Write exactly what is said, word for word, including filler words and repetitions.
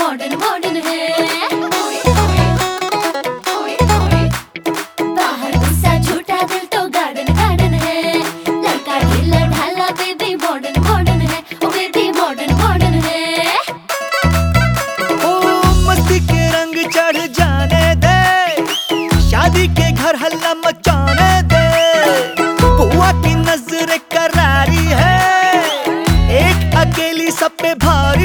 Modern modern है। बाहर गुस्सा झूठा दिल तो गार्डन गार्डन है। लड़का ढीला ढाला बेबी मॉडर्न मॉडर्न है। ओ बेबी मॉडर्न मॉडर्न है। ओ मस्ती के रंग चढ़ जाने दे, शादी के घर हल्ला मचाने दे। बुआ की नजर करारी है, एक अकेली सब पे भारी